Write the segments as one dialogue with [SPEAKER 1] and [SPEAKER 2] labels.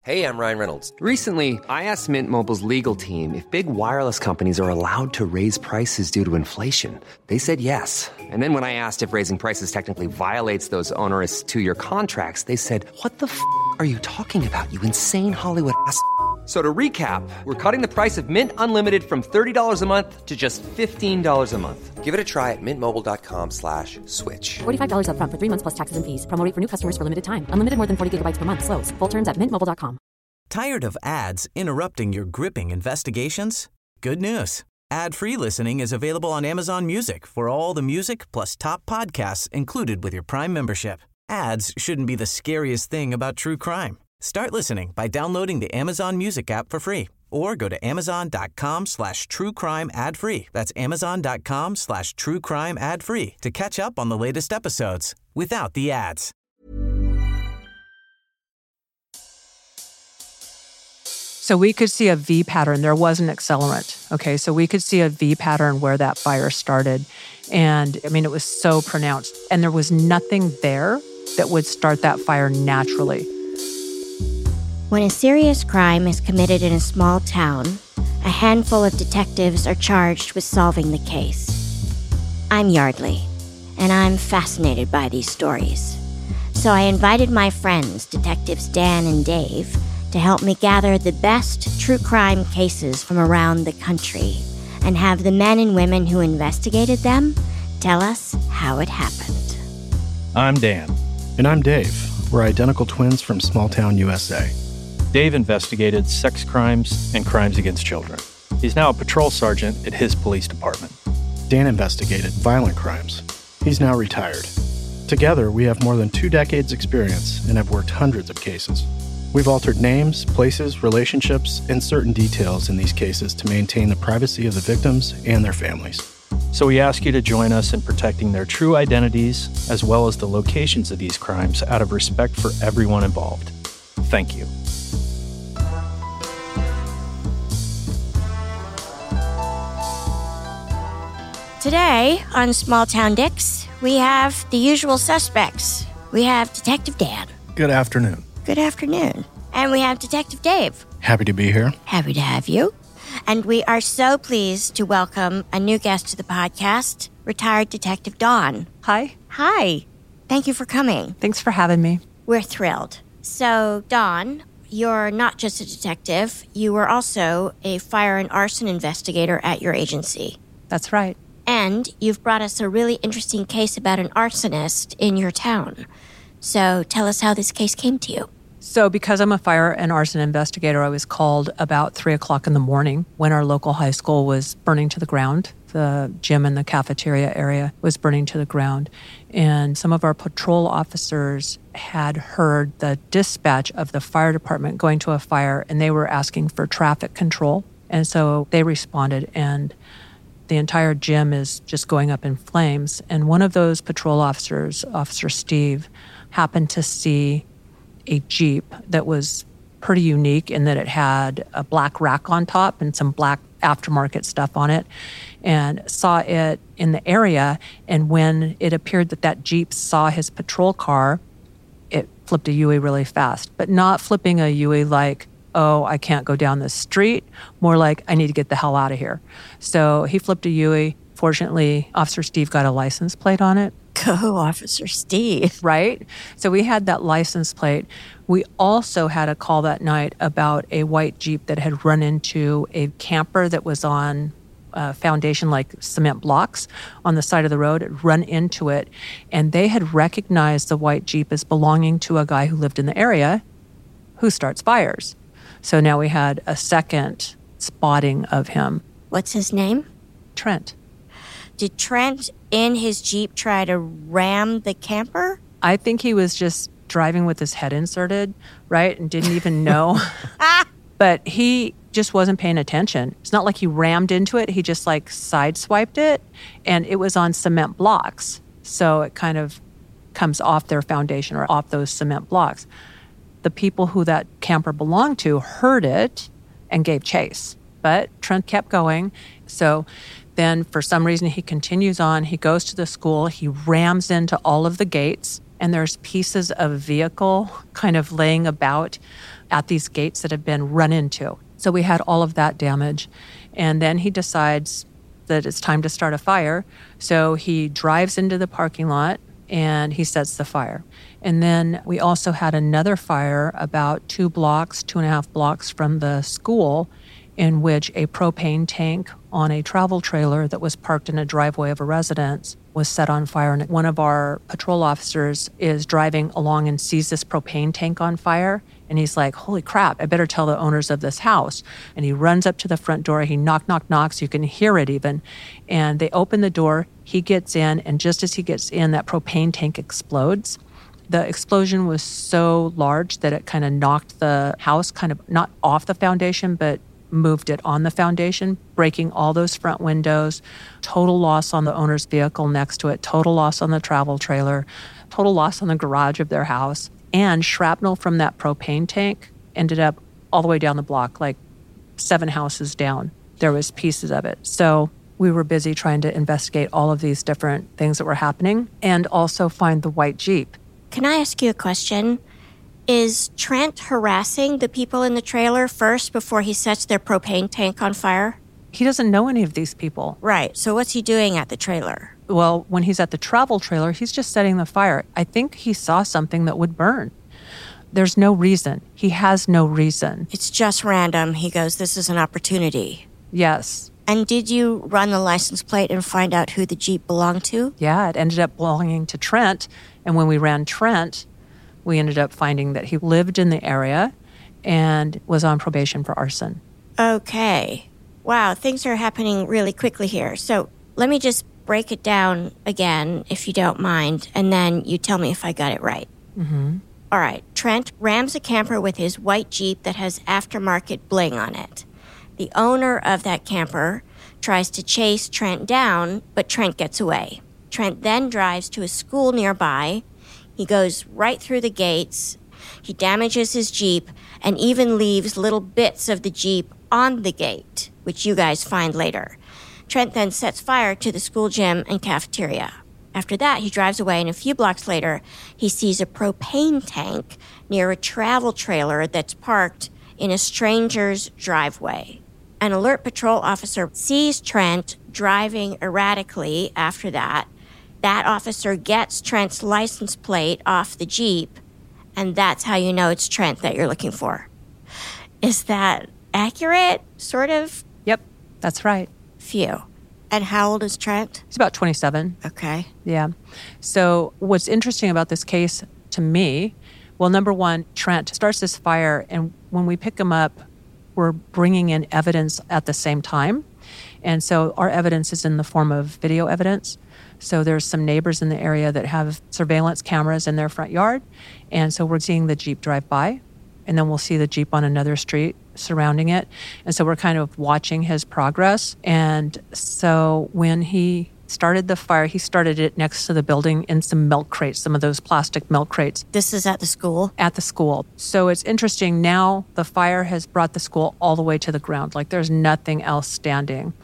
[SPEAKER 1] Hey, I'm Ryan Reynolds.
[SPEAKER 2] Recently, I asked Mint Mobile's legal team if big wireless companies are allowed to raise prices due to inflation. They said yes. And then when I asked if raising prices technically violates those onerous two-year contracts, they said, "What the f*** are you talking about, you insane Hollywood ass?" So to recap, we're cutting the price of Mint Unlimited from $30 a month to just $15 a month.
[SPEAKER 1] Give it a try at mintmobile.com/switch.
[SPEAKER 3] $45 up front for 3 months plus taxes and fees. Promo rate for new customers for limited time. Unlimited more than 40 gigabytes per month. Slows full terms at mintmobile.com.
[SPEAKER 4] Tired of ads interrupting your gripping investigations? Good news. Ad-free listening is available on Amazon Music for all the music plus top podcasts included with your Prime membership. Ads shouldn't be the scariest thing about true crime. Start listening by downloading the Amazon Music app for free or go to amazon.com/truecrime ad-free. That's amazon.com/truecrime ad-free to catch up on the latest episodes without the ads.
[SPEAKER 5] So we could see a V pattern. There was an accelerant. Okay, so we could see a V pattern where that fire started. And I mean, it was so pronounced. And there was nothing there that would start that fire naturally.
[SPEAKER 6] When a serious crime is committed in a small town, a handful of detectives are charged with solving the case. I'm Yardley, and I'm fascinated by these stories. So I invited my friends, Detectives Dan and Dave, to help me gather the best true crime cases from around the country and have the men and women who investigated them tell us how it happened.
[SPEAKER 7] I'm Dan.
[SPEAKER 8] And I'm Dave. We're identical twins from small town USA.
[SPEAKER 7] Dave investigated sex crimes and crimes against children. He's now a patrol sergeant at his police department.
[SPEAKER 8] Dan investigated violent crimes. He's now retired. Together, we have more than 2 decades experience and have worked hundreds of cases. We've altered names, places, relationships, and certain details in these cases to maintain the privacy of the victims and their families.
[SPEAKER 7] So we ask you to join us in protecting their true identities as well as the locations of these crimes out of respect for everyone involved. Thank you.
[SPEAKER 6] Today on Small Town Dicks, we have the usual suspects. We have Detective Dan.
[SPEAKER 8] Good afternoon.
[SPEAKER 6] Good afternoon. And we have Detective Dave.
[SPEAKER 8] Happy to be here.
[SPEAKER 6] Happy to have you. And we are so pleased to welcome a new guest to the podcast, retired Detective Dawn.
[SPEAKER 5] Hi.
[SPEAKER 6] Hi. Thank you for coming.
[SPEAKER 5] Thanks for having me.
[SPEAKER 6] We're thrilled. So, Dawn, you're not just a detective. You were also a fire and arson investigator at your agency.
[SPEAKER 5] That's right.
[SPEAKER 6] And you've brought us a really interesting case about an arsonist in your town. So tell us how this case came to you.
[SPEAKER 5] So because I'm a fire and arson investigator, I was called about 3 o'clock in the morning when our local high school was burning to the ground. The gym and the cafeteria area was burning to the ground. And some of our patrol officers had heard the dispatch of the fire department going to a fire, and they were asking for traffic control. And so they responded, and the entire gym is just going up in flames. And one of those patrol officers, Officer Steve, happened to see a Jeep that was pretty unique in that it had a black rack on top and some black aftermarket stuff on it, and saw it in the area. And when it appeared that that Jeep saw his patrol car, it flipped a U-ey really fast, but not flipping a U-ey like, oh, I can't go down this street, more like, I need to get the hell out of here. So he flipped a U-ey. Fortunately, Officer Steve got a license plate on it.
[SPEAKER 6] Go, Officer Steve.
[SPEAKER 5] Right? So we had that license plate. We also had a call that night about a white Jeep that had run into a camper that was on foundation, like cement blocks on the side of the road. It run into it, and they had recognized the white Jeep as belonging to a guy who lived in the area who starts fires. So now we had a second spotting of him.
[SPEAKER 6] What's his name?
[SPEAKER 5] Trent.
[SPEAKER 6] Did Trent in his Jeep try to ram the camper?
[SPEAKER 5] I think he was just driving with his head inserted, right, and didn't even know. But he just wasn't paying attention. It's not like he rammed into it. He just like sideswiped it, and it was on cement blocks. So it kind of comes off their foundation or off those cement blocks. The people who that camper belonged to heard it and gave chase. But Trent kept going. So then for some reason he continues on. He goes to the school. He rams into all of the gates. And there's pieces of vehicle kind of laying about at these gates that had been run into. So we had all of that damage. And then he decides that it's time to start a fire. So he drives into the parking lot and he sets the fire. And then we also had another fire about 2.5 blocks from the school, in which a propane tank on a travel trailer that was parked in a driveway of a residence was set on fire. And one of our patrol officers is driving along and sees this propane tank on fire. And he's like, holy crap, I better tell the owners of this house. And he runs up to the front door. He knocks. You can hear it even. And they open the door. He gets in. And just as he gets in, that propane tank explodes. The explosion was so large that it kind of knocked the house kind of not off the foundation, but moved it on the foundation, breaking all those front windows, total loss on the owner's vehicle next to it, total loss on the travel trailer, total loss on the garage of their house. And shrapnel from that propane tank ended up all the way down the block, like 7 houses down. There was pieces of it. So we were busy trying to investigate all of these different things that were happening and also find the white Jeep.
[SPEAKER 6] Can I ask you a question? Is Trent harassing the people in the trailer first before he sets their propane tank on fire?
[SPEAKER 5] He doesn't know any of these people.
[SPEAKER 6] Right. So what's he doing at the trailer?
[SPEAKER 5] Well, when he's at the travel trailer, he's just setting the fire. I think he saw something that would burn. There's no reason. He has no reason.
[SPEAKER 6] It's just random. He goes, this is an opportunity.
[SPEAKER 5] Yes.
[SPEAKER 6] And did you run the license plate and find out who the Jeep belonged to?
[SPEAKER 5] Yeah, it ended up belonging to Trent. And when we ran Trent, we ended up finding that he lived in the area and was on probation for arson.
[SPEAKER 6] Okay. Wow, things are happening really quickly here. So let me just break it down again, if you don't mind, and then you tell me if I got it right.
[SPEAKER 5] Mm-hmm.
[SPEAKER 6] All right. Trent rams a camper with his white Jeep that has aftermarket bling on it. The owner of that camper tries to chase Trent down, but Trent gets away. Trent then drives to a school nearby. He goes right through the gates. He damages his Jeep and even leaves little bits of the Jeep on the gate, which you guys find later. Trent then sets fire to the school gym and cafeteria. After that, he drives away, and a few blocks later, he sees a propane tank near a travel trailer that's parked in a stranger's driveway. An alert patrol officer sees Trent driving erratically after that. That officer gets Trent's license plate off the Jeep, and that's how you know it's Trent that you're looking for. Is that accurate? Sort of?
[SPEAKER 5] Yep, that's right.
[SPEAKER 6] Phew. And how old is Trent?
[SPEAKER 5] He's about 27.
[SPEAKER 6] Okay.
[SPEAKER 5] Yeah. So what's interesting about this case to me, well, number one, Trent starts this fire, and when we pick him up, we're bringing in evidence at the same time. And so our evidence is in the form of video evidence. So there's some neighbors in the area that have surveillance cameras in their front yard. And so we're seeing the Jeep drive by, and then we'll see the Jeep on another street surrounding it. And so we're kind of watching his progress. And so when he started the fire, he started it next to the building in some milk crates, some of those plastic milk crates.
[SPEAKER 6] This is at the school?
[SPEAKER 5] At the school. So it's interesting. Now the fire has brought the school all the way to the ground. Like there's nothing else standing.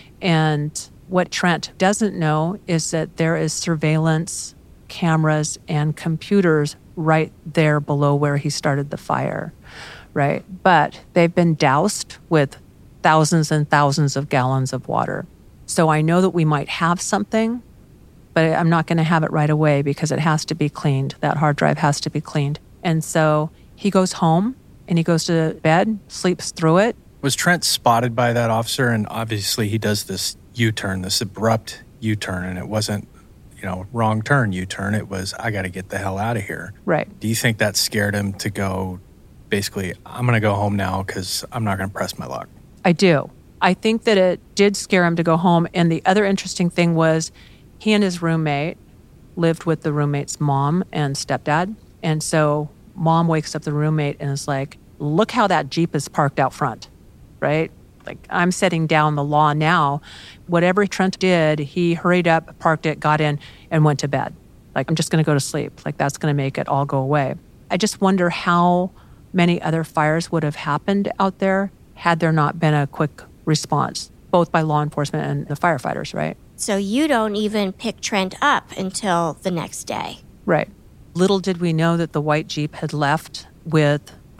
[SPEAKER 5] And what Trent doesn't know is that there is surveillance cameras and computers right there below where he started the fire, right? But they've been doused with thousands and thousands of gallons of water. So I know that we might have something, but I'm not going to have it right away because it has to be cleaned. That hard drive has to be cleaned. And so he goes home and he goes to bed, sleeps through it.
[SPEAKER 7] Was Trent spotted by that officer? And obviously he does this U-turn, this abrupt U-turn, and it wasn't, wrong turn U-turn. It was, I got to get the hell out of here.
[SPEAKER 5] Right.
[SPEAKER 7] Do you think that scared him to go, basically, I'm going to go home now because I'm not going to press my luck?
[SPEAKER 5] I do. I think that it did scare him to go home. And the other interesting thing was he and his roommate lived with the roommate's mom and stepdad. And so mom wakes up the roommate and is like, look how that Jeep is parked out front, right? Like, I'm setting down the law now. Whatever Trent did, he hurried up, parked it, got in, and went to bed. Like, I'm just going to go to sleep. Like, that's going to make it all go away. I just wonder how many other fires would have happened out there had there not been a quick response, both by law enforcement and the firefighters, right?
[SPEAKER 6] So you don't even pick Trent up until the next day.
[SPEAKER 5] Right. Little did we know that the white Jeep had left with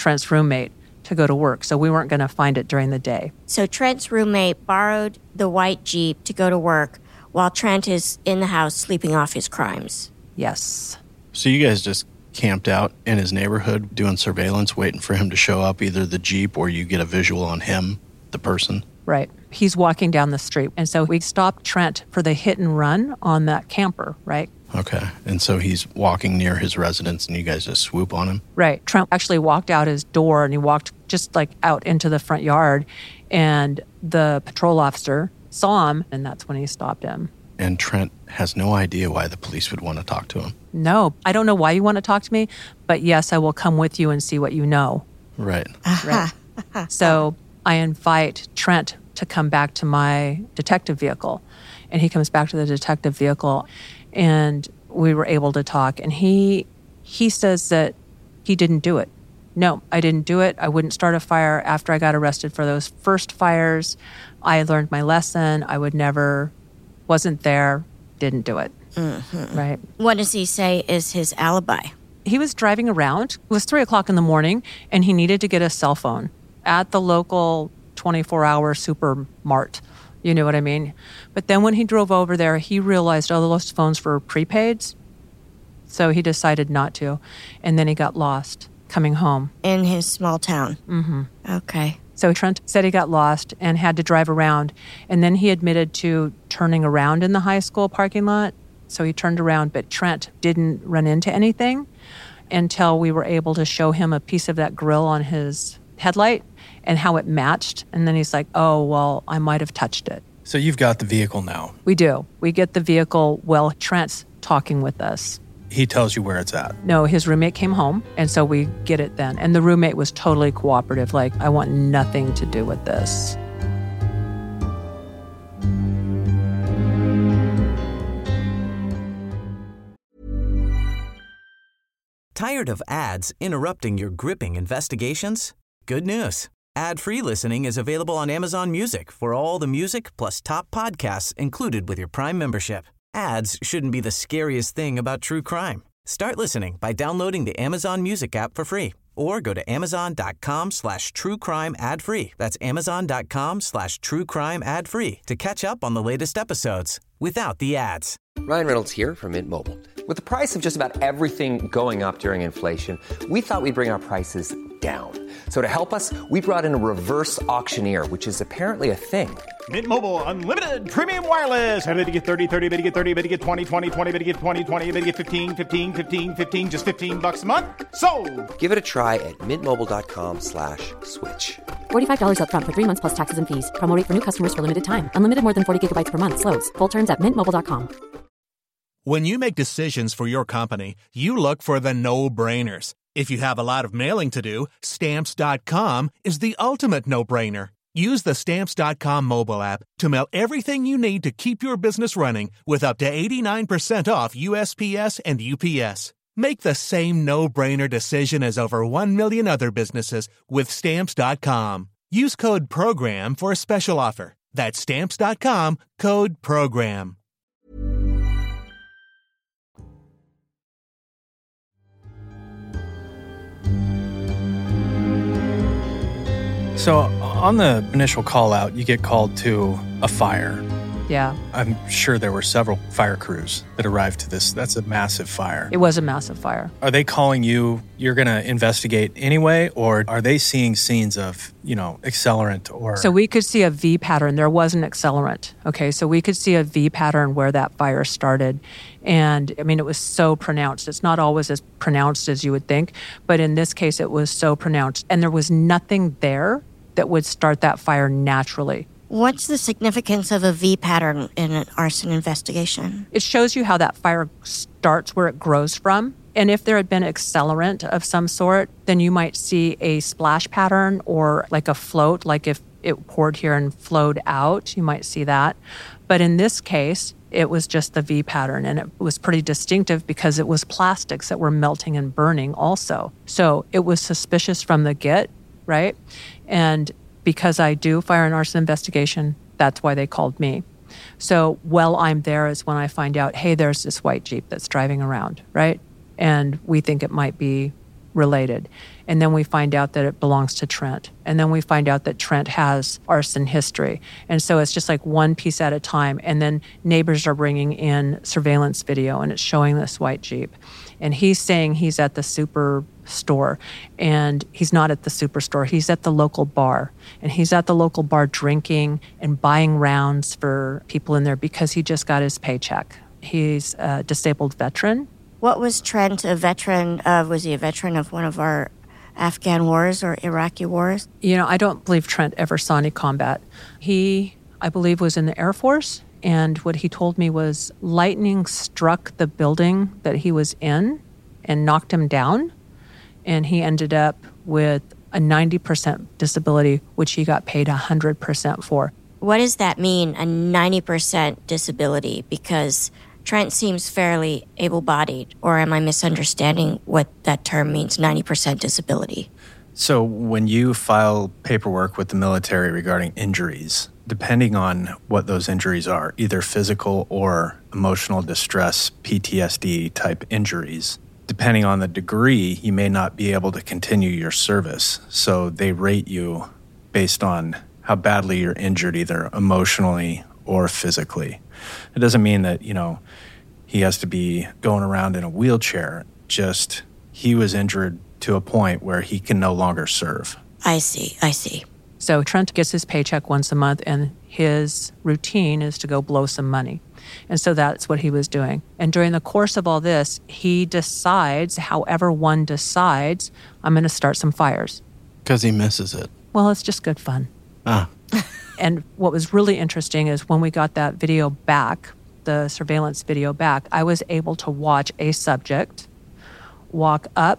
[SPEAKER 5] Trent's roommate to go to work, so we weren't going to find it during the day.
[SPEAKER 6] So Trent's roommate borrowed the white Jeep to go to work while Trent is in the house sleeping off his crimes.
[SPEAKER 5] Yes.
[SPEAKER 8] So you guys just camped out in his neighborhood doing surveillance, waiting for him to show up, either the Jeep or you get a visual on him, the person?
[SPEAKER 5] Right. He's walking down the street. And so we stopped Trent for the hit and run on that camper, right?
[SPEAKER 8] Okay. And so he's walking near his residence and you guys just swoop on him?
[SPEAKER 5] Right. Trent actually walked out his door and he walked just like out into the front yard. And the patrol officer saw him, and that's when he stopped him.
[SPEAKER 8] And Trent has no idea why the police would want to talk to him?
[SPEAKER 5] No. I don't know why you want to talk to me, but yes, I will come with you and see what you know.
[SPEAKER 8] Right.
[SPEAKER 5] Right. So I invite Trent to come back to my detective vehicle. And he comes back to the detective vehicle, and we were able to talk. And he says that he didn't do it. No, I didn't do it. I wouldn't start a fire after I got arrested for those first fires. I learned my lesson. I wasn't there, didn't do it. Mm-hmm. Right.
[SPEAKER 6] What does he say is his alibi?
[SPEAKER 5] He was driving around. It was 3 o'clock in the morning, and he needed to get a cell phone at the local 24-hour supermart. You know what I mean? But then when he drove over there, he realized all those phones were prepaids. So he decided not to. And then he got lost coming home.
[SPEAKER 6] In his small town?
[SPEAKER 5] Mm-hmm.
[SPEAKER 6] Okay.
[SPEAKER 5] So Trent said he got lost and had to drive around. And then he admitted to turning around in the high school parking lot. So he turned around, but Trent didn't run into anything until we were able to show him a piece of that grill on his headlight and how it matched. And then he's like, oh, well, I might have touched it.
[SPEAKER 7] So you've got the vehicle now.
[SPEAKER 5] We do. We get the vehicle while Trent's talking with us.
[SPEAKER 7] He tells you where it's at.
[SPEAKER 5] No, his roommate came home, and so we get it then. And the roommate was totally cooperative, like, I want nothing to do with this.
[SPEAKER 4] Tired of ads interrupting your gripping investigations? Good news. Ad-free listening is available on Amazon Music for all the music plus top podcasts included with your Prime membership. Ads shouldn't be the scariest thing about true crime. Start listening by downloading the Amazon Music app for free or go to amazon.com/truecrime ad-free. That's amazon.com/truecrime ad-free to catch up on the latest episodes without the ads.
[SPEAKER 1] Ryan Reynolds here from Mint Mobile. With the price of just about everything going up during inflation, we thought we'd bring our prices down. So to help us, we brought in a reverse auctioneer, which is apparently a thing.
[SPEAKER 9] Mint Mobile Unlimited Premium Wireless. How to get 30, 30, bit to get 30, bit to get 20, 20, 20, bit to get 20, 20, bit to get 15, 15, 15, 15, just $15 a month? Sold!
[SPEAKER 1] Give it a try at mintmobile.com/switch.
[SPEAKER 3] $45 up front for 3 months plus taxes and fees. Promo rate for new customers for limited time. Unlimited more than 40 gigabytes per month. Slows full terms at mintmobile.com.
[SPEAKER 10] When you make decisions for your company, you look for the no-brainers. If you have a lot of mailing to do, Stamps.com is the ultimate no-brainer. Use the Stamps.com mobile app to mail everything you need to keep your business running with up to 89% off USPS and UPS. Make the same no-brainer decision as over 1 million other businesses with Stamps.com. Use code PROGRAM for a special offer. That's Stamps.com, code PROGRAM.
[SPEAKER 7] So on the initial call out, you get called to a fire.
[SPEAKER 5] Yeah.
[SPEAKER 7] I'm sure there were several fire crews that arrived to this. That's a massive fire.
[SPEAKER 5] It was a massive fire.
[SPEAKER 7] Are they calling you, you're going to investigate anyway, or are they seeing scenes of, accelerant or...
[SPEAKER 5] So we could see a V pattern. There was an accelerant. Okay, so we could see a V pattern where that fire started. And, it was so pronounced. It's not always as pronounced as you would think, but in this case, it was so pronounced. And there was nothing there that would start that fire naturally.
[SPEAKER 6] What's the significance of a V pattern in an arson investigation?
[SPEAKER 5] It shows you how that fire starts, where it grows from. And if there had been accelerant of some sort, then you might see a splash pattern or like a float, like if it poured here and flowed out, you might see that. But in this case, it was just the V pattern, and it was pretty distinctive because it was plastics that were melting and burning also. So it was suspicious from the get, right? And because I do fire and arson investigation, that's why they called me. So while I'm there is when I find out, hey, there's this white Jeep that's driving around, right? And we think it might be related. And then we find out that it belongs to Trent. And then we find out that Trent has arson history. And so it's just like one piece at a time. And then neighbors are bringing in surveillance video, and it's showing this white Jeep. And he's saying he's at the superstore, and he's not at the superstore. He's at the local bar. And he's at the local bar drinking and buying rounds for people in there because he just got his paycheck. He's a disabled veteran.
[SPEAKER 6] What was Trent a veteran of? Was he a veteran of one of our Afghan wars or Iraqi wars?
[SPEAKER 5] You know, I don't believe Trent ever saw any combat. He, I believe, was in the Air Force. And what he told me was lightning struck the building that he was in and knocked him down. And he ended up with a 90% disability, which he got paid 100% for.
[SPEAKER 6] What does that mean, a 90% disability? Because Trent seems fairly able-bodied, or am I misunderstanding what that term means, 90% disability?
[SPEAKER 7] So when you file paperwork with the military regarding injuries, depending on what those injuries are, either physical or emotional distress, PTSD type injuries, depending on the degree, you may not be able to continue your service. So they rate you based on how badly you're injured, either emotionally or physically. It doesn't mean that, he has to be going around in a wheelchair. Just he was injured to a point where he can no longer serve.
[SPEAKER 6] I see.
[SPEAKER 5] So Trent gets his paycheck once a month, and his routine is to go blow some money. And so that's what he was doing. And during the course of all this, he decides, however one decides, I'm going to start some fires.
[SPEAKER 8] Because he misses it.
[SPEAKER 5] Well, it's just good fun. And what was really interesting is when we got that video back, the surveillance video back, I was able to watch a subject walk up,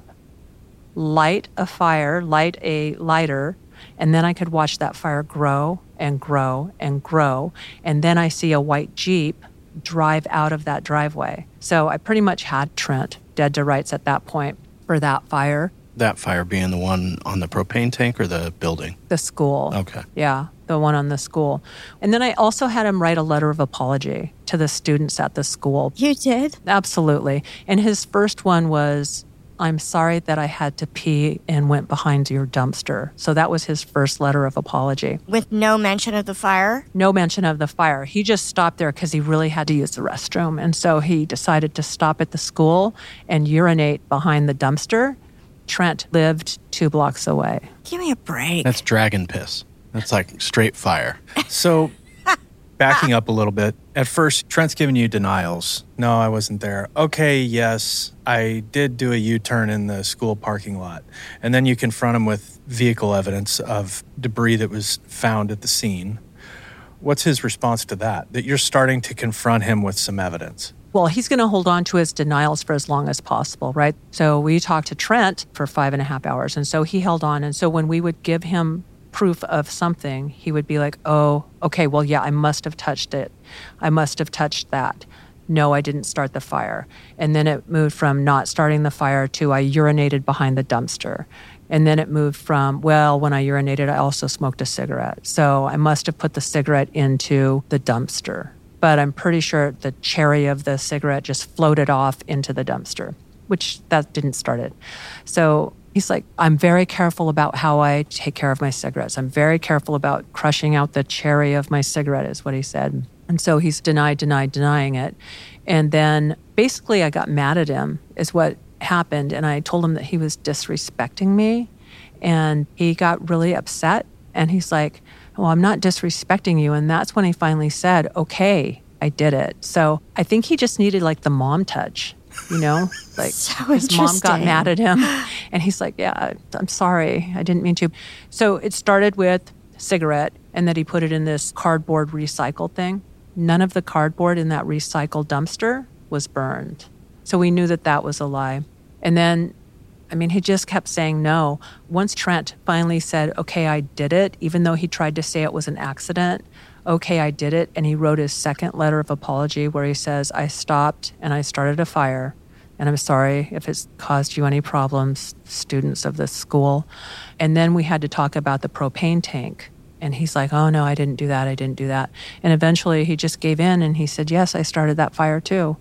[SPEAKER 5] light a fire, light a lighter, and then I could watch that fire grow and grow and grow. And then I see a white Jeep drive out of that driveway. So I pretty much had Trent dead to rights at that point for that fire.
[SPEAKER 8] That fire being the one on the propane tank or the building?
[SPEAKER 5] The school.
[SPEAKER 8] Okay.
[SPEAKER 5] Yeah, the one on the school. And then I also had him write a letter of apology to the students at the school.
[SPEAKER 6] You did?
[SPEAKER 5] Absolutely. And his first one was, I'm sorry that I had to pee and went behind your dumpster. So that was his first letter of apology.
[SPEAKER 6] With no mention of the fire?
[SPEAKER 5] No mention of the fire. He just stopped there because he really had to use the restroom. And so he decided to stop at the school and urinate behind the dumpster. Trent lived 2 blocks away.
[SPEAKER 6] Give me a break.
[SPEAKER 8] That's dragon piss. That's like straight fire.
[SPEAKER 7] So backing up a little bit, at first, Trent's giving you denials. No, I wasn't there. Okay, yes, I did do a U-turn in the school parking lot. And then you confront him with vehicle evidence of debris that was found at the scene. What's his response to that? That you're starting to confront him with some evidence?
[SPEAKER 5] Well, he's going to hold on to his denials for as long as possible, right? So we talked to Trent for 5.5 hours, and so he held on. And so when we would give him proof of something, he would be like, oh, okay, well, yeah, I must have touched it. I must have touched that. No, I didn't start the fire. And then it moved from not starting the fire to I urinated behind the dumpster. And then it moved from, well, when I urinated, I also smoked a cigarette. So I must have put the cigarette into the dumpster. But I'm pretty sure the cherry of the cigarette just floated off into the dumpster, which that didn't start it. So he's like, I'm very careful about how I take care of my cigarettes. I'm very careful about crushing out the cherry of my cigarette, is what he said. And so he's denying it. And then basically I got mad at him, is what happened. And I told him that he was disrespecting me. And he got really upset. And he's like, well, I'm not disrespecting you. And that's when he finally said, okay, I did it. So I think he just needed like the mom touch, like
[SPEAKER 6] so
[SPEAKER 5] his mom got mad at him. And he's like, yeah, I'm sorry. I didn't mean to. So it started with cigarette, and then he put it in this cardboard recycle thing. None of the cardboard in that recycled dumpster was burned. So we knew that that was a lie. And then he just kept saying no. Once Trent finally said, okay, I did it, even though he tried to say it was an accident, okay, I did it. And he wrote his second letter of apology where he says, I stopped and I started a fire. And I'm sorry if it's caused you any problems, students of this school. And then we had to talk about the propane tank. And he's like, oh, no, I didn't do that. And eventually he just gave in and he said, yes, I started that fire too.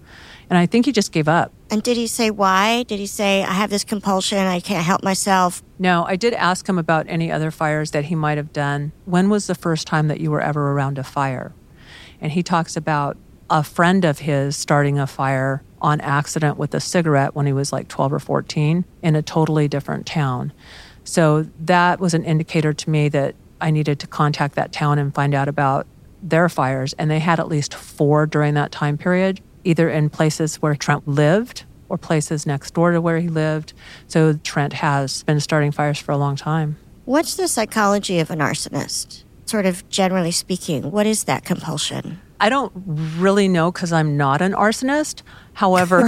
[SPEAKER 5] And I think he just gave up.
[SPEAKER 6] And did he say why? Did he say, I have this compulsion, I can't help myself?
[SPEAKER 5] No, I did ask him about any other fires that he might have done. When was the first time that you were ever around a fire? And he talks about a friend of his starting a fire on accident with a cigarette when he was like 12 or 14 in a totally different town. So that was an indicator to me that I needed to contact that town and find out about their fires. And they had at least 4 during that time period, either in places where Trent lived or places next door to where he lived. So Trent has been starting fires for a long time.
[SPEAKER 6] What's the psychology of an arsonist? Sort of generally speaking, what is that compulsion?
[SPEAKER 5] I don't really know because I'm not an arsonist. However,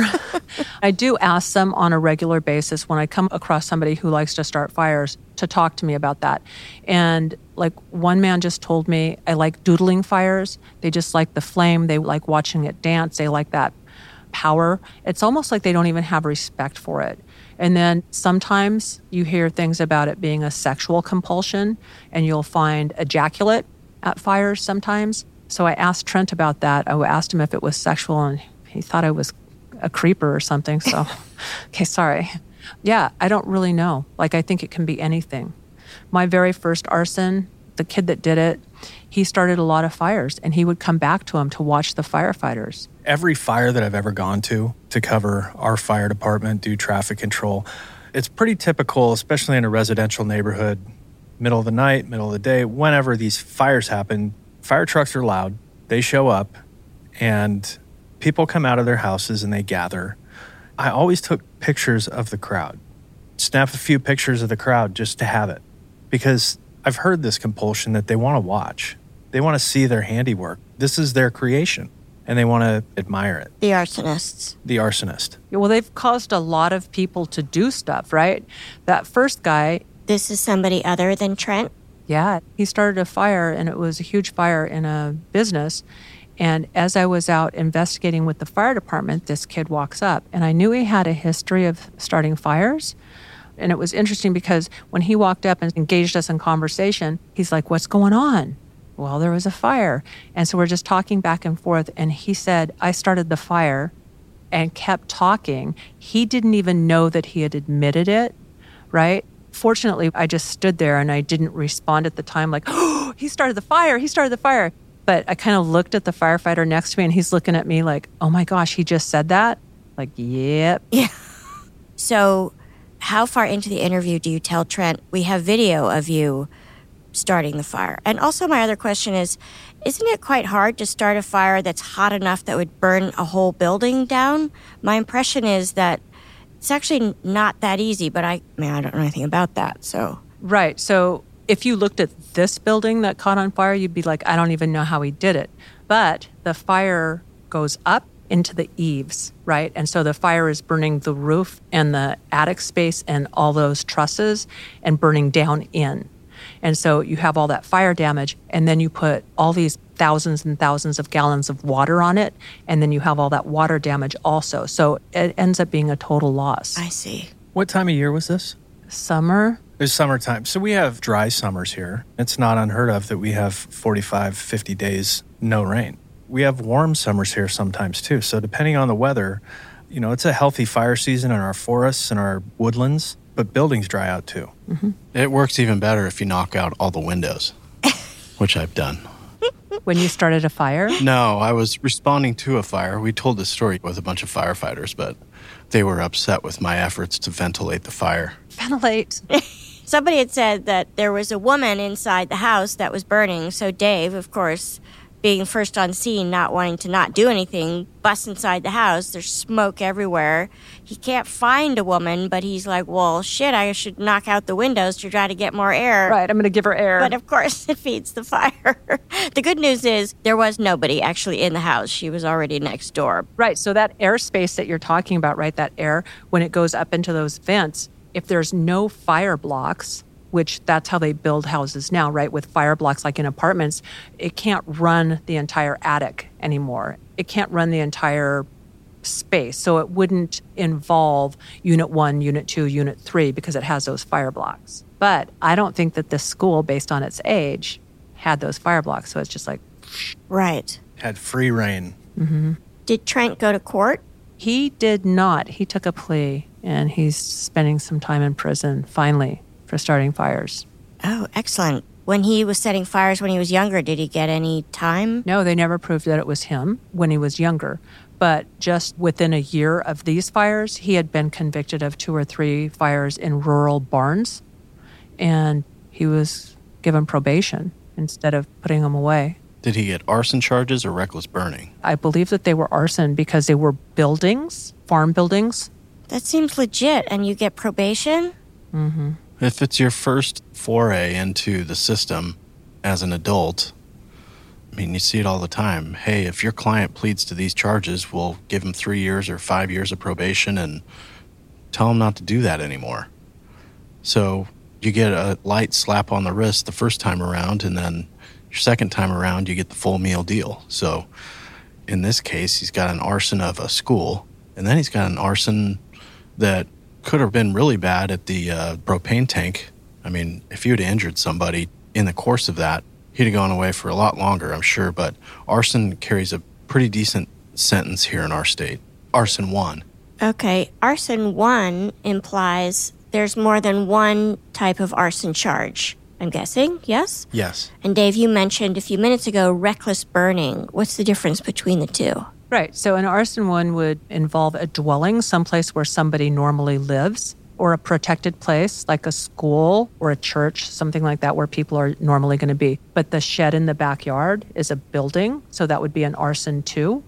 [SPEAKER 5] I do ask them on a regular basis when I come across somebody who likes to start fires to talk to me about that. And like one man just told me, I like doodling fires. They just like the flame. They like watching it dance. They like that power. It's almost like they don't even have respect for it. And then sometimes you hear things about it being a sexual compulsion, and you'll find ejaculate at fires sometimes. So I asked Trent about that. I asked him if it was sexual, and he thought I was a creeper or something. So, okay, sorry. Yeah, I don't really know. Like, I think it can be anything. My very first arson, the kid that did it, he started a lot of fires, and he would come back to him to watch the firefighters.
[SPEAKER 7] Every fire that I've ever gone to cover our fire department, do traffic control, it's pretty typical, especially in a residential neighborhood, middle of the night, middle of the day, whenever these fires happen. Fire trucks are loud. They show up, and people come out of their houses and they gather. I always took pictures of the crowd, snapped a few pictures of the crowd just to have it, because I've heard this compulsion that they want to watch. They want to see their handiwork. This is their creation, and they want to admire it.
[SPEAKER 6] The arsonists.
[SPEAKER 7] The arsonist.
[SPEAKER 5] Well, they've caused a lot of people to do stuff, right? That first guy...
[SPEAKER 6] This is somebody other than Trent?
[SPEAKER 5] Yeah, he started a fire, and it was a huge fire in a business. And as I was out investigating with the fire department, this kid walks up, and I knew he had a history of starting fires. And it was interesting because when he walked up and engaged us in conversation, he's like, what's going on? Well, there was a fire. And so we're just talking back and forth, and he said, I started the fire, and kept talking. He didn't even know that he had admitted it, right? Fortunately, I just stood there and I didn't respond at the time like, oh, he started the fire. But I kind of looked at the firefighter next to me, and he's looking at me like, oh my gosh, he just said that? Like, yep.
[SPEAKER 6] Yeah. So how far into the interview do you tell Trent, we have video of you starting the fire? And also my other question is, isn't it quite hard to start a fire that's hot enough that would burn a whole building down? My impression is that it's actually not that easy, but I don't know anything about that, so.
[SPEAKER 5] Right. So if you looked at this building that caught on fire, you'd be like, I don't even know how he did it. But the fire goes up into the eaves, right? And so the fire is burning the roof and the attic space and all those trusses and burning down in. And so you have all that fire damage, and then you put all these thousands and thousands of gallons of water on it, and then you have all that water damage also. So it ends up being a total loss.
[SPEAKER 6] I see.
[SPEAKER 7] What time of year was this?
[SPEAKER 5] Summer.
[SPEAKER 7] It was summertime. So we have dry summers here. It's not unheard of that we have 45, 50 days no rain. We have warm summers here sometimes too. So depending on the weather, it's a healthy fire season in our forests and our woodlands, but buildings dry out too.
[SPEAKER 8] Mm-hmm. It works even better if you knock out all the windows, which I've done.
[SPEAKER 5] When you started a fire?
[SPEAKER 8] No, I was responding to a fire. We told this story with a bunch of firefighters, but they were upset with my efforts to ventilate the fire.
[SPEAKER 5] Ventilate?
[SPEAKER 6] Somebody had said that there was a woman inside the house that was burning, so Dave, of course, being first on scene, not wanting to not do anything, busts inside the house. There's smoke everywhere. He can't find a woman, but he's like, well, shit, I should knock out the windows to try to get more air.
[SPEAKER 5] Right, I'm going to give her air.
[SPEAKER 6] But of course, it feeds the fire. The good news is there was nobody actually in the house. She was already next door.
[SPEAKER 5] Right, so that airspace that you're talking about, right, that air, when it goes up into those vents, if there's no fire blocks, which that's how they build houses now, right? With fire blocks like in apartments, it can't run the entire attic anymore. It can't run the entire space. So it wouldn't involve Unit 1, Unit 2, Unit 3 because it has those fire blocks. But I don't think that this school, based on its age, had those fire blocks. So it's just like...
[SPEAKER 6] Right.
[SPEAKER 7] Had free reign.
[SPEAKER 5] Mm-hmm.
[SPEAKER 6] Did Trent go to court?
[SPEAKER 5] He did not. He took a plea, and he's spending some time in prison, finally, for starting fires.
[SPEAKER 6] Oh, excellent. When he was setting fires when he was younger, did he get any time?
[SPEAKER 5] No, they never proved that it was him when he was younger. But just within a year of these fires, he had been convicted of 2 or 3 fires in rural barns, and he was given probation instead of putting him away.
[SPEAKER 8] Did he get arson charges or reckless burning?
[SPEAKER 5] I believe that they were arson because they were buildings, farm buildings.
[SPEAKER 6] That seems legit, and you get probation?
[SPEAKER 5] Mm-hmm.
[SPEAKER 8] If it's your first foray into the system as an adult, I mean, you see it all the time. Hey, if your client pleads to these charges, we'll give him 3 years or 5 years of probation and tell him not to do that anymore. So you get a light slap on the wrist the first time around, and then your second time around, you get the full meal deal. So in this case, he's got an arson of a school, and then he's got an arson that could have been really bad at the propane tank. I mean, if you'd injured somebody in the course of that, he'd have gone away for a lot longer, I'm sure. But arson carries a pretty decent sentence here in our state. Arson 1.
[SPEAKER 6] Okay, arson 1 implies there's more than one type of arson charge, I'm guessing, yes?
[SPEAKER 8] Yes.
[SPEAKER 6] And Dave, you mentioned a few minutes ago reckless burning. What's the difference between the two?
[SPEAKER 5] Right. So an arson 1 would involve a dwelling, someplace where somebody normally lives, or a protected place like a school or a church, something like that where people are normally going to be. But the shed in the backyard is a building, so that would be an arson 2.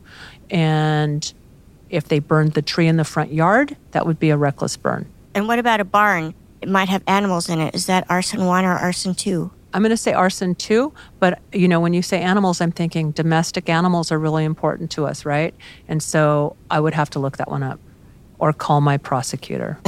[SPEAKER 5] And if they burned the tree in the front yard, that would be a reckless burn.
[SPEAKER 6] And what about a barn? It might have animals in it. Is that arson 1 or arson 2?
[SPEAKER 5] I'm going to say arson 2, but, you know, when you say animals, I'm thinking domestic animals are really important to us, right? And so I would have to look that one up or call my prosecutor.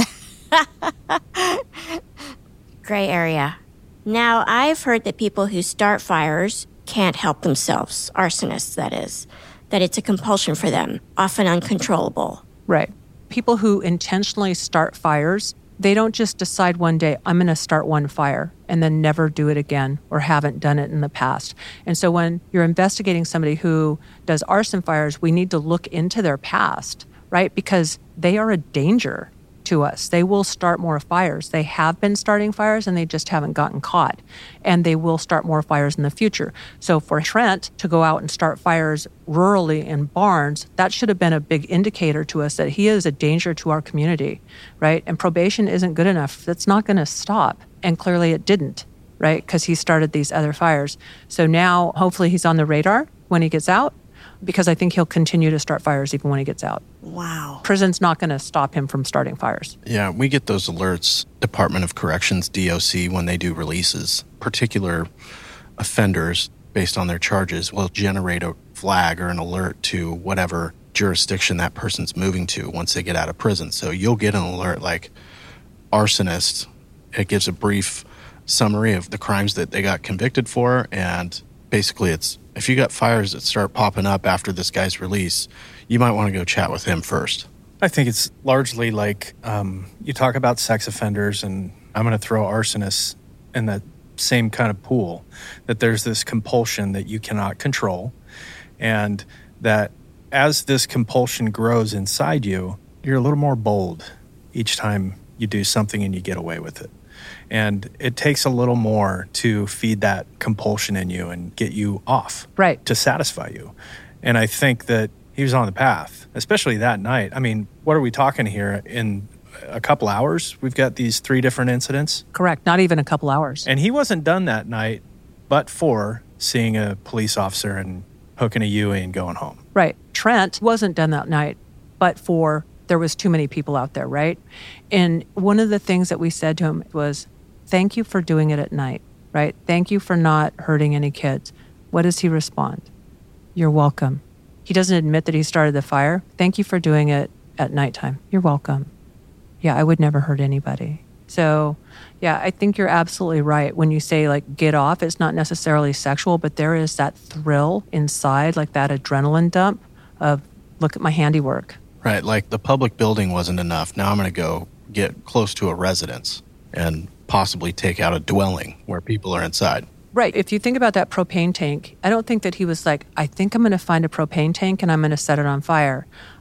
[SPEAKER 6] Gray area. Now, I've heard that people who start fires can't help themselves, arsonists, that is, that it's a compulsion for them, often uncontrollable.
[SPEAKER 5] Right. People who intentionally start fires, they don't just decide one day, I'm going to start one fire and then never do it again or haven't done it in the past. And so when you're investigating somebody who does arson fires, we need to look into their past, right? Because they are a danger to us. They will start more fires. They have been starting fires and they just haven't gotten caught. And they will start more fires in the future. So for Trent to go out and start fires rurally in barns, that should have been a big indicator to us that he is a danger to our community, right? And probation isn't good enough. That's not going to stop. And clearly it didn't, right? Because he started these other fires. So now hopefully he's on the radar when he gets out, because I think he'll continue to start fires even when he gets out.
[SPEAKER 6] Wow.
[SPEAKER 5] Prison's not going to stop him from starting fires.
[SPEAKER 8] Yeah, we get those alerts, Department of Corrections, DOC, when they do releases. Particular offenders, based on their charges, will generate a flag or an alert to whatever jurisdiction that person's moving to once they get out of prison. So you'll get an alert like arsonist. It gives a brief summary of the crimes that they got convicted for, and basically it's, if you got fires that start popping up after this guy's release, you might want to go chat with him first.
[SPEAKER 7] I think it's largely like you talk about sex offenders, and I'm going to throw arsonists in that same kind of pool, that there's this compulsion that you cannot control, and that as this compulsion grows inside you, you're a little more bold each time you do something and you get away with it. And it takes a little more to feed that compulsion in you and get you off,
[SPEAKER 5] right,
[SPEAKER 7] to satisfy you. And I think that he was on the path, especially that night. I mean, what are we talking here? In a couple hours, we've got these 3 different incidents?
[SPEAKER 5] Correct, not even a couple hours.
[SPEAKER 7] And he wasn't done that night but for seeing a police officer and hooking a Yui and going home.
[SPEAKER 5] Right. Trent wasn't done that night but for there was too many people out there, right? And one of the things that we said to him was, thank you for doing it at night, right? Thank you for not hurting any kids. What does he respond? You're welcome. He doesn't admit that he started the fire. Thank you for doing it at nighttime. You're welcome. Yeah, I would never hurt anybody. So, yeah, I think you're absolutely right. When you say, like, get off, it's not necessarily sexual, but there is that thrill inside, like that adrenaline dump of, look at my handiwork.
[SPEAKER 8] Right, like the public building wasn't enough. Now I'm going to go get close to a residence and possibly take out a dwelling where people are inside.
[SPEAKER 5] Right. If you think about that propane tank, I don't think that he was like, I think I'm going to find a propane tank and I'm going to set it on fire.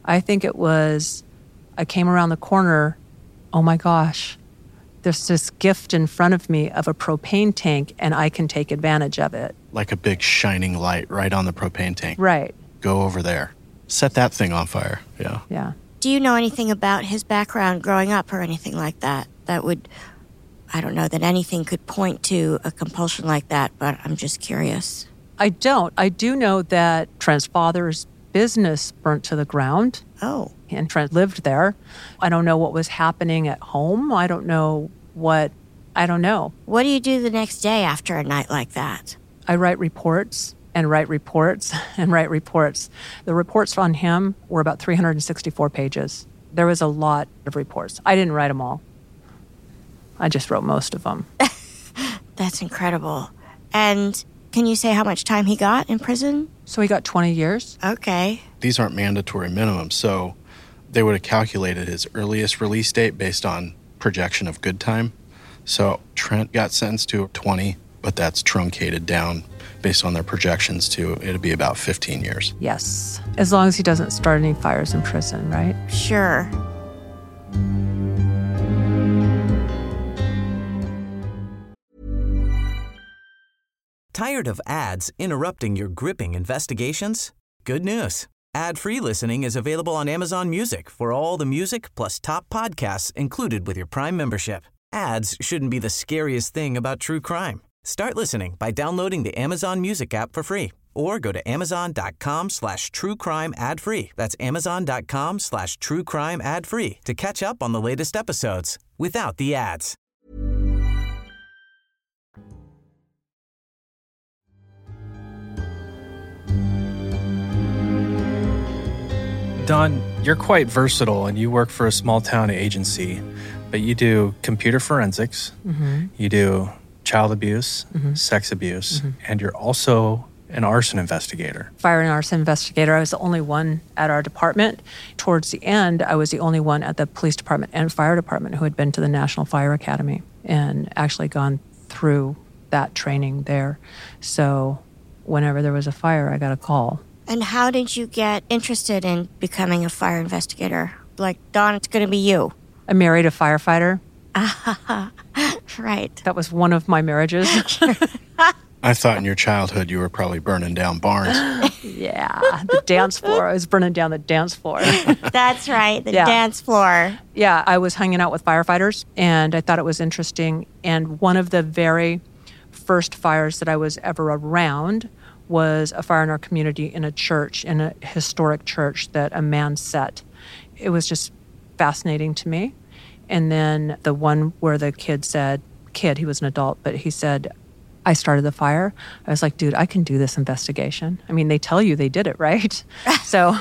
[SPEAKER 5] I think it was, I came around the corner, oh my gosh, there's this gift in front of me of a propane tank and I can take advantage of it.
[SPEAKER 8] Like a big shining light right on the propane tank.
[SPEAKER 5] Right.
[SPEAKER 8] Go over there. Set that thing on fire. Yeah.
[SPEAKER 5] Yeah.
[SPEAKER 6] Do you know anything about his background growing up or anything like that? That would, I don't know that anything could point to a compulsion like that, but I'm just curious.
[SPEAKER 5] I don't. I do know that Trent's father's business burnt to the ground.
[SPEAKER 6] Oh.
[SPEAKER 5] And Trent lived there. I don't know what was happening at home. I don't know. What do you do the next day after a night like that? I write reports and write reports and write reports. The reports on him were about 364 pages. There was a lot of reports. I didn't write them all. I just wrote most of them.
[SPEAKER 6] That's incredible. And can you say how much time he got in prison?
[SPEAKER 5] So he got 20 years.
[SPEAKER 6] Okay.
[SPEAKER 8] These aren't mandatory minimums, so they would have calculated his earliest release date based on projection of good time. So Trent got sentenced to 20, but that's truncated down based on their projections to it'll be about 15 years.
[SPEAKER 5] Yes. As long as he doesn't start any fires in prison, right?
[SPEAKER 6] Sure.
[SPEAKER 4] Tired of ads interrupting your gripping investigations? Good news. Ad-free listening is available on Amazon Music for all the music plus top podcasts included with your Prime membership. Ads shouldn't be the scariest thing about true crime. Start listening by downloading the Amazon Music app for free or go to amazon.com/truecrime ad-free. That's amazon.com/truecrime ad-free to catch up on the latest episodes without the ads.
[SPEAKER 7] Don, you're quite versatile and you work for a small town agency, but you do computer forensics, you do child abuse, sex abuse, and you're also an arson investigator.
[SPEAKER 5] Fire and arson investigator. I was the only one at our department. Towards the end, I was the only one at the police department and fire department who had been to the National Fire Academy and actually gone through that training there. So whenever there was a fire, I got a call.
[SPEAKER 6] And how did you get interested in becoming a fire investigator? Like, Dawn, it's going to be you.
[SPEAKER 5] I married a firefighter.
[SPEAKER 6] Right.
[SPEAKER 5] That was one of my marriages.
[SPEAKER 8] I thought in your childhood you were probably burning down barns.
[SPEAKER 5] Yeah, the dance floor. I was burning down the dance floor.
[SPEAKER 6] That's right, the dance floor.
[SPEAKER 5] Yeah, I was hanging out with firefighters, and I thought it was interesting. And one of the very first fires that I was ever around was a fire in our community in a church, in a historic church that a man set. It was just fascinating to me. And then the one where the kid, he was an adult, but he said, I started the fire. I was like, dude, I can do this investigation. I mean, they tell you they did it, right? So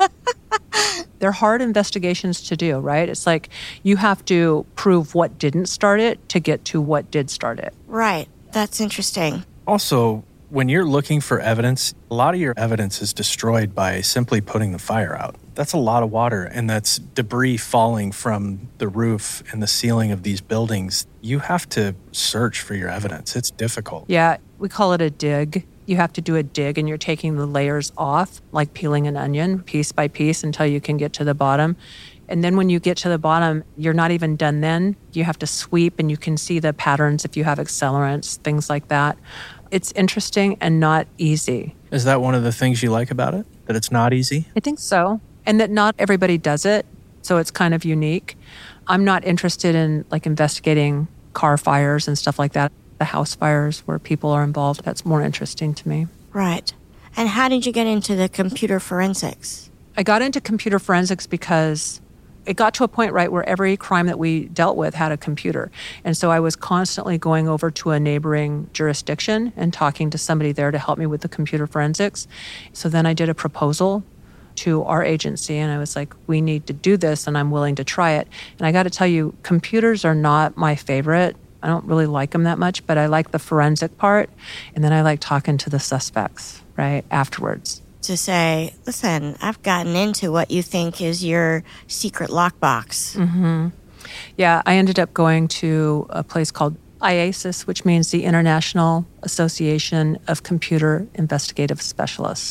[SPEAKER 5] they're hard investigations to do, right? It's like you have to prove what didn't start it to get to what did start it.
[SPEAKER 6] Right. That's interesting.
[SPEAKER 7] Also, when you're looking for evidence, a lot of your evidence is destroyed by simply putting the fire out. That's a lot of water, and that's debris falling from the roof and the ceiling of these buildings. You have to search for your evidence. It's difficult.
[SPEAKER 5] Yeah, we call it a dig. You have to do a dig, and you're taking the layers off, like peeling an onion, piece by piece, until you can get to the bottom. And then when you get to the bottom, you're not even done then. You have to sweep, and you can see the patterns if you have accelerants, things like that. It's interesting and not easy.
[SPEAKER 7] Is that one of the things you like about it? That it's not easy?
[SPEAKER 5] I think so. And that not everybody does it, so it's kind of unique. I'm not interested in like investigating car fires and stuff like that. The house fires where people are involved, that's more interesting to me.
[SPEAKER 6] Right. And how did you get into the computer forensics?
[SPEAKER 5] I got into computer forensics because it got to a point, right, where every crime that we dealt with had a computer. And so I was constantly going over to a neighboring jurisdiction and talking to somebody there to help me with the computer forensics. So then I did a proposal to our agency, and I was like, we need to do this, and I'm willing to try it. And I got to tell you, computers are not my favorite. I don't really like them that much, but I like the forensic part, and then I like talking to the suspects, right, afterwards.
[SPEAKER 6] To say, listen, I've gotten into what you think is your secret lockbox.
[SPEAKER 5] Mm-hmm. Yeah, I ended up going to a place called IASIS, which means the International Association of Computer Investigative Specialists.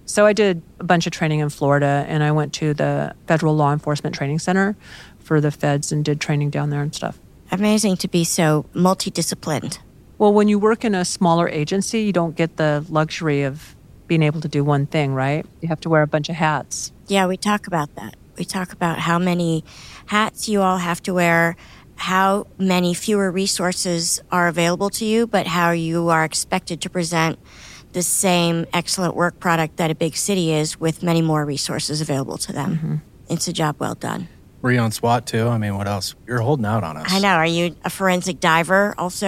[SPEAKER 5] So I did a bunch of training in Florida, and I went to the Federal Law Enforcement Training Center for the feds and did training down there and stuff.
[SPEAKER 6] Amazing to be so multidisciplined.
[SPEAKER 5] Well, when you work in a smaller agency, you don't get the luxury of being able to do one thing, right? You have to wear a bunch of hats.
[SPEAKER 6] Yeah, we talk about that. We talk about how many hats you all have to wear, how many fewer resources are available to you, but how you are expected to present the same excellent work product that a big city is with many more resources available to them. Mm-hmm. It's a job well done.
[SPEAKER 7] Were you on SWAT too? I mean, what else? You're holding out on us.
[SPEAKER 6] I know. Are you a forensic diver also?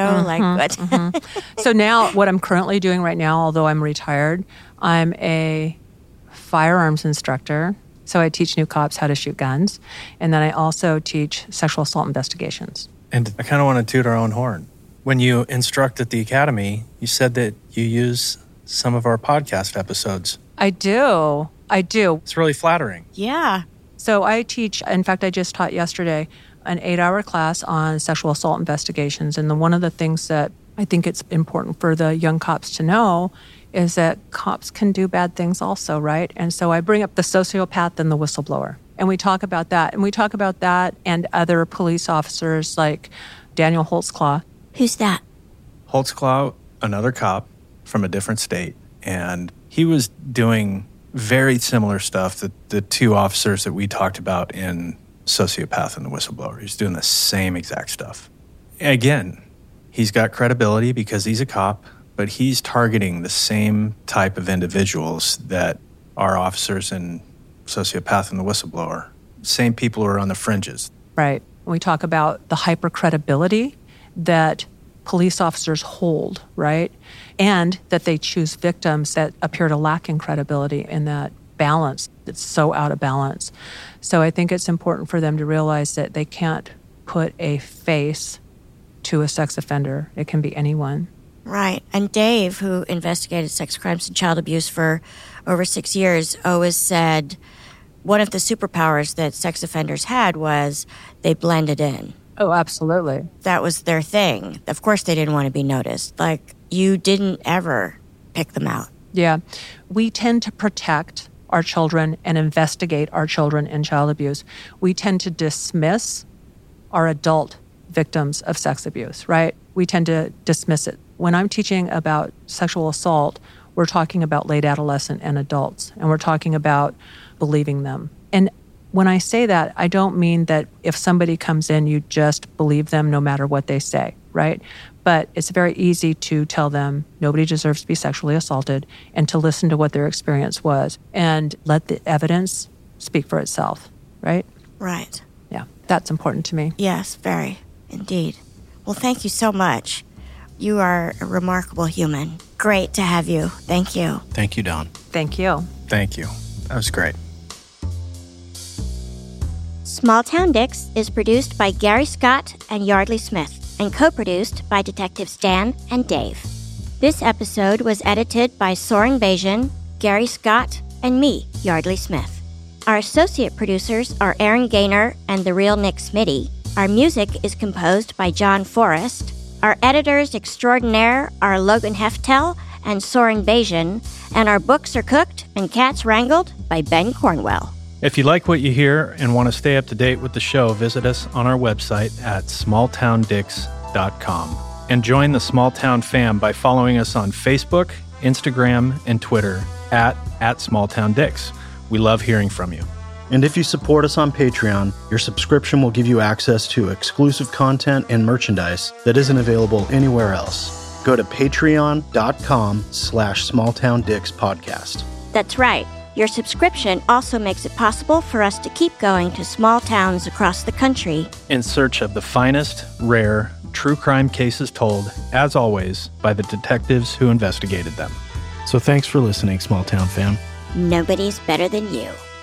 [SPEAKER 5] So now what I'm currently doing right now, although I'm retired, I'm a firearms instructor. So I teach new cops how to shoot guns. And then I also teach sexual assault investigations.
[SPEAKER 7] And I kind of want to toot our own horn. When you instruct at the academy, you said that you use some of our podcast episodes.
[SPEAKER 5] I do.
[SPEAKER 7] It's really flattering.
[SPEAKER 6] Yeah.
[SPEAKER 5] So I teach, in fact, I just taught yesterday an 8-hour class on sexual assault investigations. And one of the things that I think it's important for the young cops to know is that cops can do bad things also, right? And so I bring up the sociopath and the whistleblower. And we talk about that. And we talk about that and other police officers like Daniel Holtzclaw.
[SPEAKER 6] Who's that?
[SPEAKER 7] Holtzclaw, another cop from a different state. And he was doing very similar stuff that the two officers that we talked about in Sociopath and the Whistleblower. He's doing the same exact stuff. Again, he's got credibility because he's a cop, but he's targeting the same type of individuals that our officers in Sociopath and the Whistleblower. Same people who are on the fringes.
[SPEAKER 5] Right. We talk about the hyper-credibility that police officers hold, right? And that they choose victims that appear to lack in credibility in that balance. It's so out of balance. So I think it's important for them to realize that they can't put a face to a sex offender. It can be anyone.
[SPEAKER 6] Right. And Dave, who investigated sex crimes and child abuse for over 6 years, always said one of the superpowers that sex offenders had was they blended in.
[SPEAKER 5] Oh, absolutely.
[SPEAKER 6] That was their thing. Of course they didn't want to be noticed. Like, you didn't ever pick them out.
[SPEAKER 5] Yeah. We tend to protect our children and investigate our children in child abuse. We tend to dismiss our adult victims of sex abuse, right? We tend to dismiss it. When I'm teaching about sexual assault, we're talking about late adolescent and adults, and we're talking about believing them. And when I say that, I don't mean that if somebody comes in, you just believe them no matter what they say, right? But it's very easy to tell them nobody deserves to be sexually assaulted and to listen to what their experience was and let the evidence speak for itself, right?
[SPEAKER 6] Right.
[SPEAKER 5] Yeah, that's important to me.
[SPEAKER 6] Yes, very, indeed. Well, thank you so much. You are a remarkable human. Great to have you. Thank you.
[SPEAKER 7] Thank you, Dawn.
[SPEAKER 5] Thank you.
[SPEAKER 7] Thank you. That was great.
[SPEAKER 6] Small Town Dicks is produced by Gary Scott and Yardley Smith and co-produced by Detectives Dan and Dave. This episode was edited by Soren Bajan, Gary Scott, and me, Yardley Smith. Our associate producers are Aaron Gaynor and the real Nick Smitty. Our music is composed by John Forrest. Our editors extraordinaire are Logan Heftel and Soren Bajan, and our books are cooked and cats wrangled by Ben Cornwell.
[SPEAKER 7] If you like what you hear and want to stay up to date with the show, visit us on our website at smalltowndicks.com. And join the Small Town fam by following us on Facebook, Instagram, and Twitter at SmallTownDicks. We love hearing from you.
[SPEAKER 8] And if you support us on Patreon, your subscription will give you access to exclusive content and merchandise that isn't available anywhere else. Go to patreon.com/smalltowndickspodcast.
[SPEAKER 6] That's right. Your subscription also makes it possible for us to keep going to small towns across the country
[SPEAKER 7] in search of the finest, rare, true crime cases told, as always, by the detectives who investigated them.
[SPEAKER 8] So thanks for listening, Small Town fam.
[SPEAKER 6] Nobody's better than you.